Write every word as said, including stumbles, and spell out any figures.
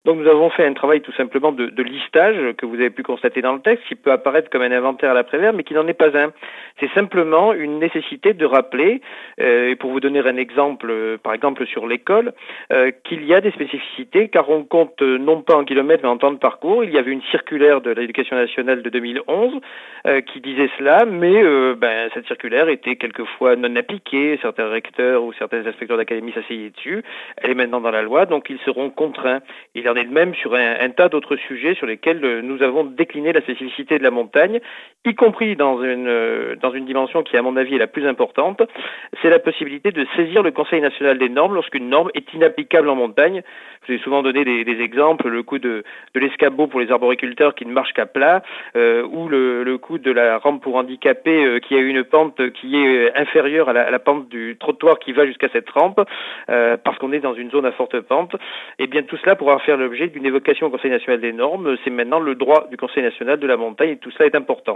Donc nous avons fait un travail tout simplement de, de listage que vous avez pu constater dans le texte, qui peut apparaître comme un inventaire à l'après-vert, mais qui n'en est pas un. C'est simplement une nécessité de rappeler, euh, et pour vous donner un exemple, euh, par exemple sur l'école, euh, qu'il y a des spécificités, car on compte euh, non pas en kilomètres mais en temps de parcours. Il y avait une circulaire de l'Éducation nationale de deux mille onze euh, qui disait cela, mais euh, ben, cette circulaire était quelquefois non appliquée. Certains recteurs ou certains inspecteurs d'académie s'asseyaient dessus. Elle est maintenant dans la loi, donc ils seront contraints. Il en est de même sur un, un tas d'autres sujets sur lesquels euh, nous avons décliné la spécificité de la montagne, y compris dans une, euh, dans une dimension qui, à mon avis, est la plus importante. C'est la possibilité de saisir le Conseil national des normes lorsqu'une norme est inapplicable en montagne. Je vous ai souvent donné des, des exemples, le coup de, de l'escabeau pour les arboriculteurs qui ne marche qu'à plat, euh, ou le, le coup de la rampe pour handicapés euh, qui a une pente qui est inférieure à la, à la pente du trottoir qui va jusqu'à cette rampe, euh, parce qu'on est dans une zone à forte pente. Et bien tout cela pourra faire l'objet d'une évocation au Conseil national des normes. C'est maintenant le droit du Conseil national de la montagne et tout cela est important.